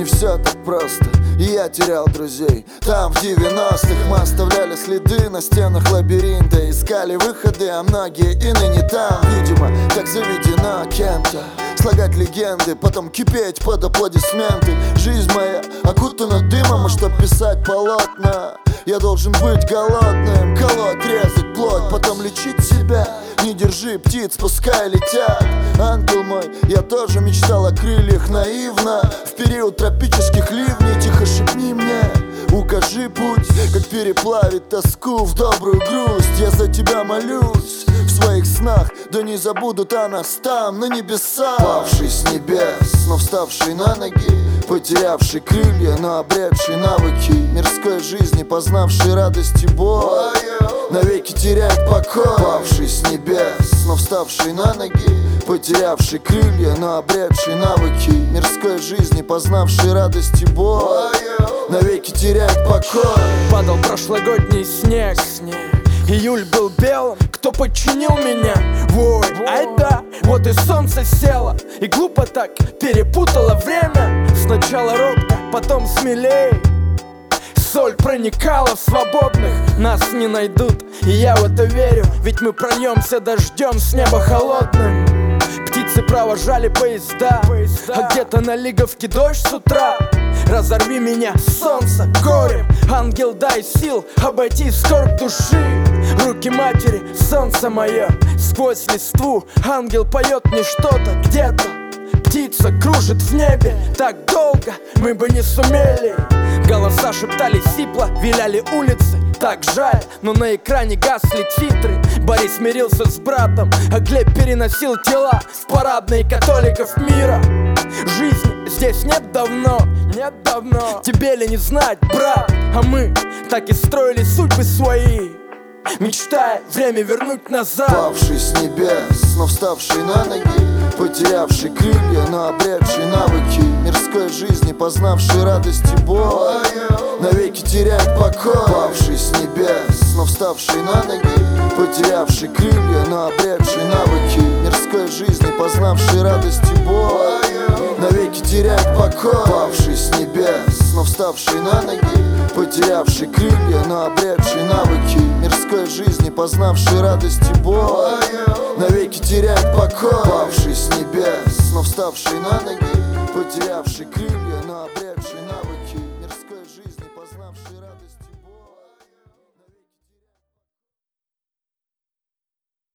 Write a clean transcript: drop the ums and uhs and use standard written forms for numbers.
все так просто, и я терял друзей. Там в 90-х мы оставляли следы на стенах лабиринта, искали выходы, а многие и ныне там. Видимо, так заведено кем-то слагать легенды, потом кипеть под аплодисменты. Жизнь моя окутана дымом, и чтоб писать полотна, я должен быть голодным, колоть, резать плоть, потом лечить себя. Не держи птиц, пускай летят. Ангел мой, я тоже мечтал о крыльях наивно. В период тропических ливней тихо шепни мне, укажи путь, как переплавить тоску в добрую грусть. Я за тебя молюсь в своих снах, да не забудут о нас там, на небесах. Павший с небес, но вставший на ноги, потерявший крылья, но обретший навыки мирской жизни, познавший радость и боль, навеки теряет покой. Павший с небес, но вставший на ноги, потерявший крылья, но обретший навыки мирской жизни, познавший радость и боль, навеки теряет покой. Падал прошлогодний снег, июль был белым, кто подчинил меня? Вой, ай да, вот и солнце село, и глупо так перепутало время. Сначала робко, потом смелей. Соль проникала в свободных, нас не найдут, и я в это верю, ведь мы прольемся дождем с неба холодным. Птицы провожали поезда, а где-то на Лиговке дождь с утра. Разорви меня, солнце, горем, ангел, дай сил обойти скорбь души. Руки матери, солнце мое, сквозь листву ангел поет мне что-то где-то. Птица кружит в небе, так долго мы бы не сумели. Голоса шептали сипло, виляли улицы, так жаль, но на экране гасли титры. Борис мирился с братом, а Глеб переносил тела в парадные католиков мира. Жизни здесь нет давно, тебе ли не знать, брат? А мы так и строили судьбы свои, мечтая время вернуть назад. Павший с небес, но вставший на ноги, потерявший крылья, но обретший навыки мирской жизни, познавший радость и боль, навеки теряет покой. Павший с небес, но вставший на ноги, потерявший крылья, но обретший навыки мирской жизни, познавший радость и боль, навеки теряет покой. Павший с небес, но вставший на ноги, потерявший крылья, но обретший навыки мирской жизни, познавший радость и боль, навеки теряет покой. Павший с небес, но вставший на ноги, потерявший крылья, но обретший навыки мирской жизни, познавший радость и боль.